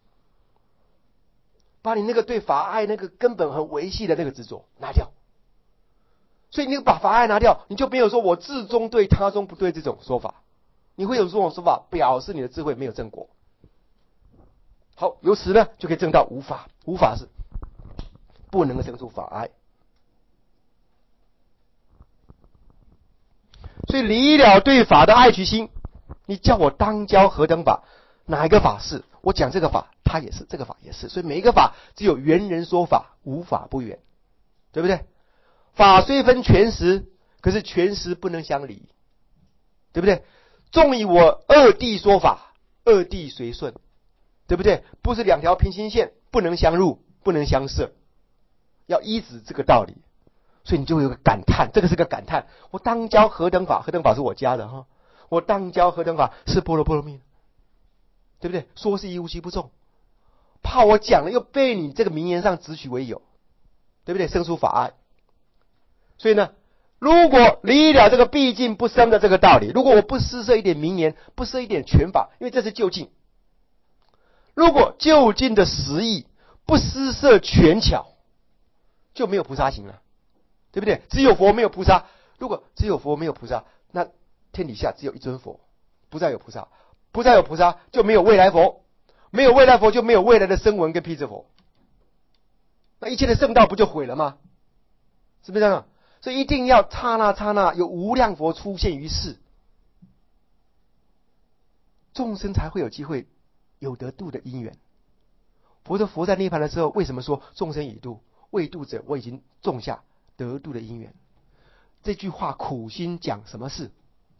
[SPEAKER 1] 把你那个对法爱那个根本很维系的那个执着拿掉。 所以你把法爱拿掉，你就没有说我至中对他中不对这种说法。你会有这种说法，表示你的智慧没有正果。好，由此呢就可以证到无法。无法是不能够生出法爱。所以离了对法的爱取心，你叫我当教何等法？哪一个法是？我讲这个法，它也是，这个法也是。所以每一个法只有圆人说法，无法不圆，对不对？法虽分全实，可是全实不能相离，对不对？纵以我二谛说法，二谛随顺，对不对？不是两条平行线，不能相入，不能相摄，要依止这个道理。所以你就会有个感叹，这个是个感叹。我当教何等法？何等法是我加的哈。我当教何等法是般若波罗蜜，对不对？说是一无其不中，怕我讲了又被你这个名言上只取为有，对不对？生出法爱。所以呢，如果离了这个毕竟不生的这个道理，如果我不施设一点名言，不施一点权法，因为这是就近。如果就近的实义不施设权巧，就没有菩萨行了。对不对？只有佛没有菩萨。如果只有佛没有菩萨，那天底下只有一尊佛，不再有菩萨。不再有菩萨，就没有未来佛。没有未来佛，就没有未来的声闻跟辟支佛。那一切的圣道不就毁了吗？是不是这样？所以一定要刹那刹那有无量佛出现于世，众生才会有机会有得度的因缘。佛说佛在涅槃的时候，为什么说众生已度？未度者，我已经种下得度的因缘。这句话苦心讲什么事？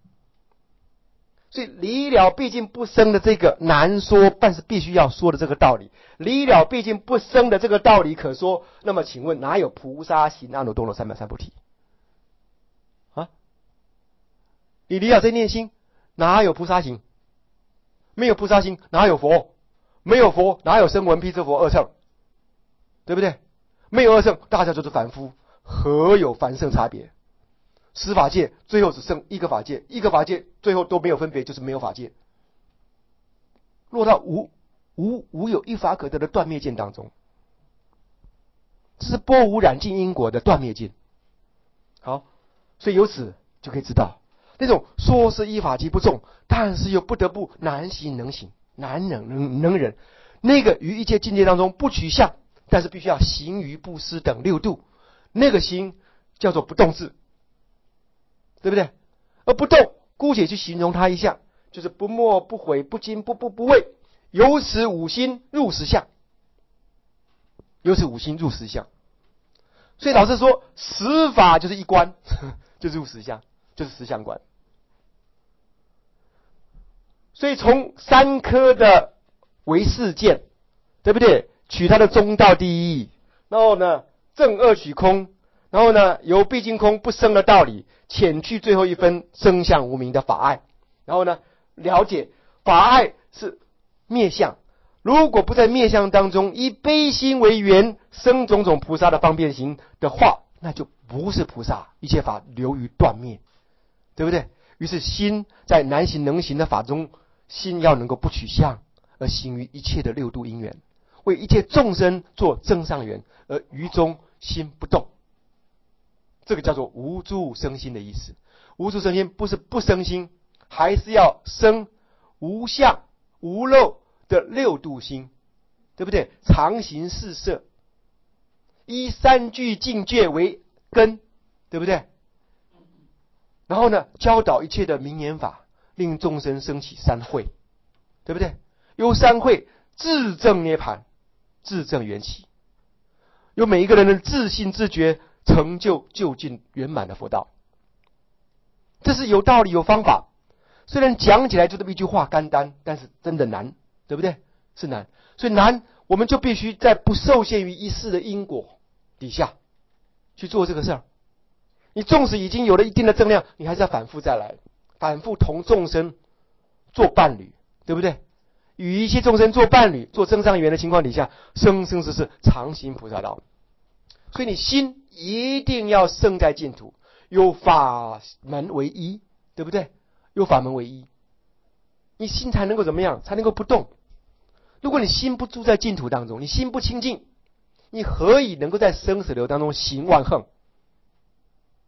[SPEAKER 1] 所以离了毕竟不生的这个难说，但是必须要说的这个道理，离了毕竟不生的这个道理可说。那么请问哪有菩萨行阿耨多罗三藐三菩提啊？你离了这念心，哪有菩萨行？没有菩萨行，哪有佛？没有佛，哪有声闻辟支佛二乘？对不对？没有二乘，大家就是凡夫，何有凡圣差别？十法界最后只剩一个法界，一个法界最后都没有分别，就是没有法界。落到无有一法可得的断灭见当中，这是波无染尽因果的断灭见。好，所以由此就可以知道，那种说是依法即不中，但是又不得不难行能行，难能忍，那个于一切境界当中不取相，但是必须要行于布施等六度，那个行叫做不动智，对不对？而不动，姑且去形容它一下，就是不默不悔不惊不畏，由此五心入实相，由此五心入实相。所以老师说实法就是一观，就是入实相，就是实相观。所以从三科的唯识见，对不对？取它的中道第一义，然后呢正二取空，然后呢由毕竟空不生的道理，遣去最后一分生相无明的法爱，然后呢了解法爱是灭相，如果不在灭相当中以悲心为缘生种种菩萨的方便行的话，那就不是菩萨，一切法流于断灭，对不对？于是心在难行能行的法中，心要能够不取相，而行于一切的六度因缘，为一切众生做增上缘，而于中心不动。这个叫做无住生心的意思。无住生心不是不生心，还是要生无相无漏的六度心，对不对？常行四摄，依三句境界为根，对不对？然后呢，教导一切的名言法，令众生升起三慧，对不对？由三慧自证涅槃，自证缘起，由每一个人的自信自觉，成就究竟圆满的佛道。这是有道理有方法，虽然讲起来就这么一句话干单，但是真的难，对不对？是难。所以难，我们就必须在不受限于一世的因果底下去做这个事儿。你纵使已经有了一定的正量，你还是要反复再来，反复同众生做伴侣，对不对？与一切众生做伴侣，做增上缘的情况底下，生生世世常行菩萨道。所以你心一定要胜在净土，有法门为一，对不对？有法门为一，你心才能够怎么样？才能够不动。如果你心不住在净土当中，你心不清净，你何以能够在生死流当中行万横？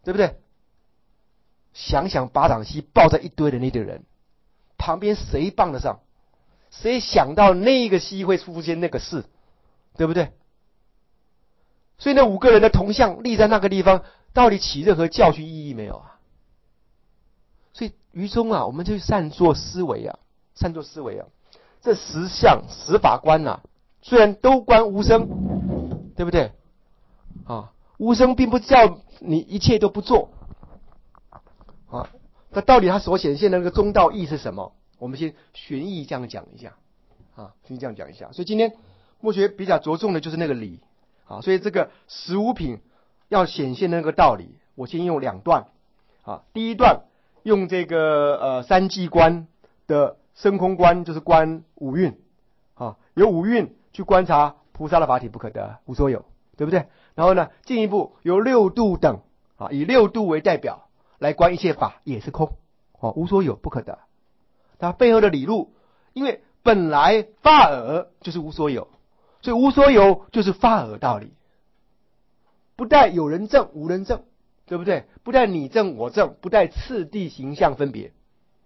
[SPEAKER 1] 对不对？想想巴掌溪抱在一堆的那堆人，旁边谁帮得上？谁想到那个溪会出现那个事，对不对？所以那5个人的铜像立在那个地方，到底起任何教训意义没有啊？所以于中啊，我们就善作思维啊，善作思维啊。这10项10法官啊，虽然都关无声，对不对？啊，无声并不叫你一切都不做啊。那到底它所显现的那个中道义是什么？我们先玄义这样讲一下啊，先这样讲一下。所以今天墨学比较着重的就是那个理啊，所以这个15品要显现的那个道理，我先用2段啊。第一段用这个三际观的升空观，就是观五蕴啊，由五蕴去观察菩萨的法体不可得，无所有，对不对？然后呢，进一步由6度等啊，以6度为代表来观一切法也是空哦，无所有不可得。它背后的理路，因为本来法尔就是无所有，所以无所有就是法尔道理，不带有人证无人证，对不对？不带你证我证，不带次第形象分别。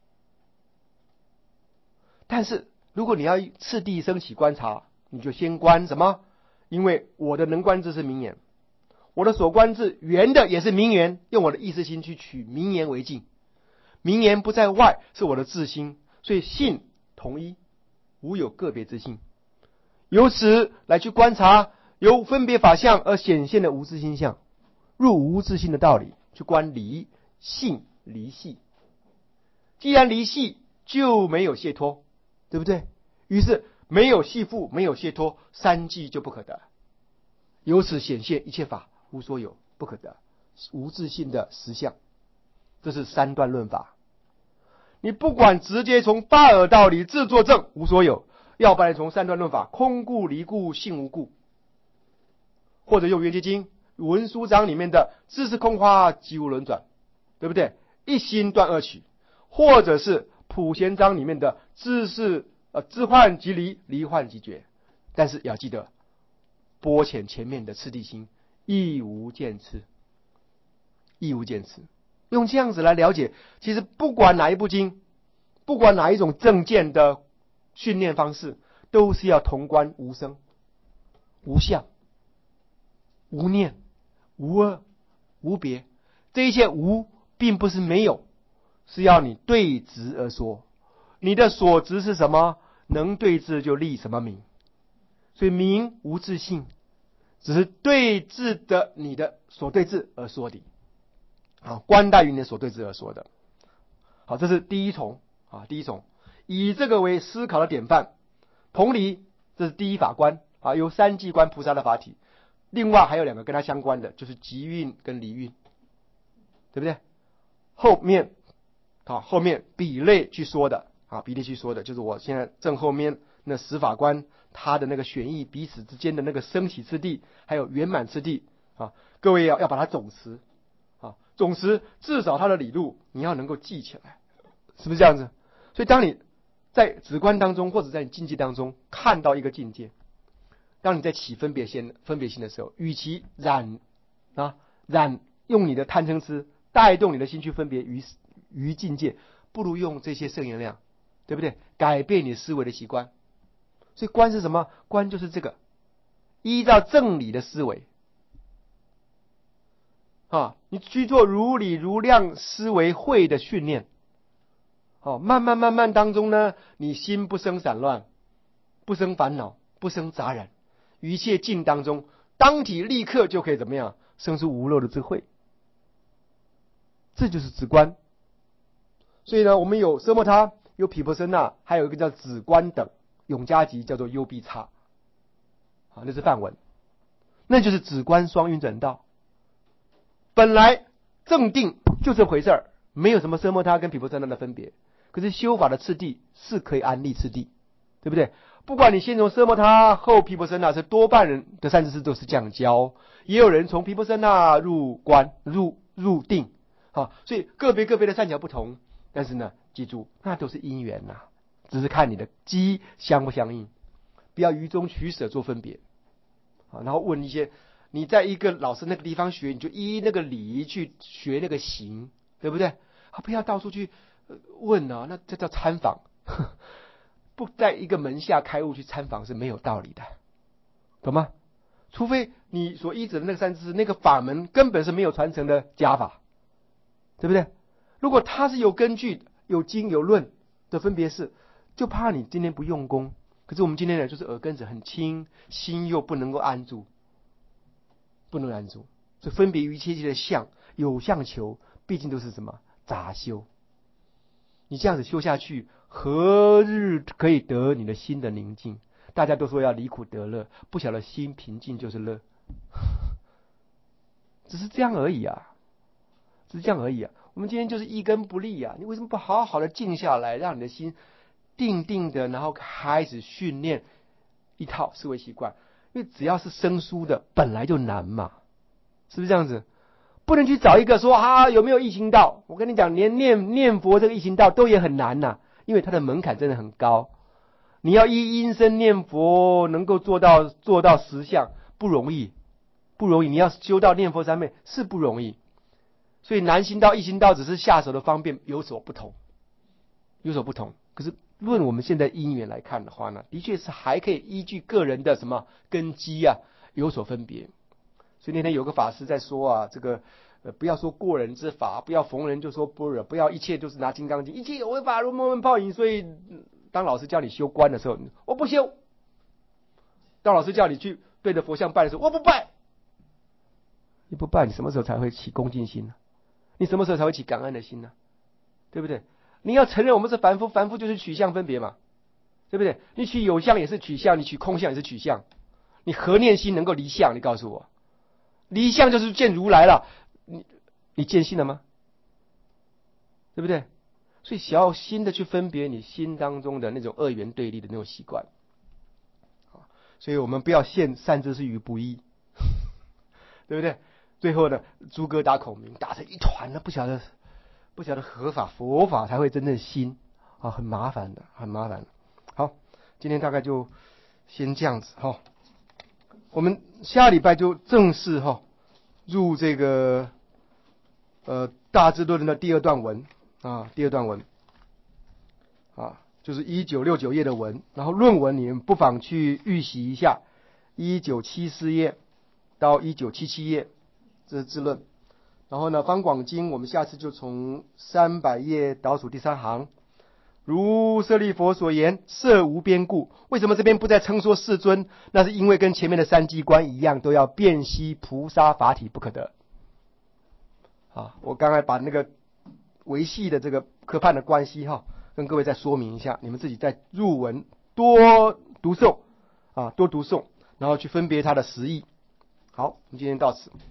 [SPEAKER 1] 但是如果你要次第升起观察，你就先观什么？因为我的能观智是名言，我的所观智圆的也是名言，用我的意识心去取名言为镜，名言不在外，是我的自心，所以性同一，无有个别之性。由此来去观察由分别法相而显现的无自性相，入无自性的道理，去观离性离系。既然离系，就没有解脱，对不对？于是没有系缚，没有解脱，三际就不可得。由此显现一切法无所有，不可得，无自性的实相。这是3段论法。你不管直接从法尔道理自作证无所有，要不然从3段论法空故离故性无故，或者用圆觉经文殊章里面的知是空花即无轮转，对不对？一心断二取，或者是普贤章里面的知是知幻即离，离幻即觉。但是要记得波浅前面的次第心亦无见次，亦无见次。用这样子来了解，其实不管哪一部经，不管哪一种正见的训练方式，都是要同观无生、无相、无念、无二、无别。这一切无并不是没有，是要你对质而说。你的所执是什么？能对治就立什么名。所以名无自性，只是对治的你的所对治而说的。啊，观待于你的所对治而说的。好，这是第一重啊，第一重以这个为思考的典范。同理，这是第一法观啊，由三际观菩萨的法体。另外还有2个跟它相关的，就是集运跟离运，对不对？后面比类去说的啊，比类去说的就是我现在正后面那10法观它的那个玄义彼此之间的那个升起次第，还有圆满次第啊，各位要把它总持。总之至少它的理路你要能够记起来，是不是这样子？所以当你在止观当中，或者在你境界当中看到一个境界，当你在起分别心的时候，与其染用你的贪嗔痴带动你的心去分别于境界，不如用这些圣言量，对不对？改变你思维的习惯。所以观是什么？观就是这个依照正理的思维啊，你去做如理如量思维慧的训练。慢慢当中呢，你心不生散乱，不生烦恼，不生杂染，于一切境当中，当体立刻就可以怎么样？生出无漏的智慧。这就是止观。所以呢，我们有奢摩他，有毗婆舍那，还有一个叫止观等，永嘉集叫做优必差，那是梵文，那就是止观双运转道。本来正定就这回事儿，没有什么奢摩他跟毗婆舍那的分别。可是修法的次第是可以安立次第，对不对？不管你先从奢摩他后毗婆舍那，是多半人的善知识都是这样教，也有人从毗婆舍那入观入定，所以个别的善巧不同。但是呢，记住那都是因缘呐，只是看你的机相不相应，不要于中取舍做分别。然后问一些你在一个老师那个地方学，你就依那个礼去学那个行，对不对？不要到处去问啊，那这叫参访。不在一个门下开悟去参访是没有道理的，懂吗？除非你所依止的那个三知识那个法门根本是没有传承的假法，对不对？如果它是有根据、有经、有论的分别是，就怕你今天不用功。可是我们今天呢，就是耳根子很轻，心又不能够安住，不能安住，所以分别于一切的相，有相求，毕竟都是什么杂修。你这样子修下去，何日可以得你的心的宁静？大家都说要离苦得乐，不晓得心平静就是乐，只是这样而已啊，只是这样而已啊。我们今天就是一根不立啊，你为什么不好好的静下来，让你的心定定的，然后开始训练一套思维习惯？因为只要是生疏的，本来就难嘛，是不是这样子？不能去找一个说有没有易行道？我跟你讲，连念佛这个易行道都也很难呐，因为它的门槛真的很高。你要依因声念佛，能够做到实相，不容易，不容易。你要修到念佛三昧是不容易，所以难行道、易行道只是下手的方便有所不同，有所不同。可是论我们现在因缘来看的话呢，的确是还可以依据个人的什么根基啊有所分别。所以那天有个法师在说这个不要说过人之法，不要逢人就说般若，不要一切就是拿金刚经，一切有为法如梦幻泡影。所以当老师叫你修观的时候，我不修；当老师叫你去对着佛像拜的时候，我不拜。你不拜，你什么时候才会起恭敬心呢？你什么时候才会起感恩的心呢？对不对？你要承认我们是凡夫，凡夫就是取相分别嘛，对不对？你取有相也是取相，你取空相也是取相。你何念心能够离相？你告诉我，离相就是见如来了。你见性了吗？对不对？所以小心的去分别你心当中的那种二元对立的那种习惯。所以我们不要陷善知识于不义，对不对？最后呢，诸葛打孔明，打成一团了，不晓得合法佛法才会真正兴很麻烦的，很麻烦的。好，今天大概就先这样子我们下礼拜就正式入这个大智论的第二段文第二段文就是1969页的文，然后论文你们不妨去预习一下1974页到1977页，这是智论。然后呢，方广经我们下次就从300页倒数第3行，如舍利佛所言，色无边故。为什么这边不再称说世尊？那是因为跟前面的三机关一样，都要辨析菩萨法体不可得。我刚才把那个维系的这个科判的关系跟各位再说明一下，你们自己在入文多读诵多读诵，然后去分别它的实义。好，我们今天到此。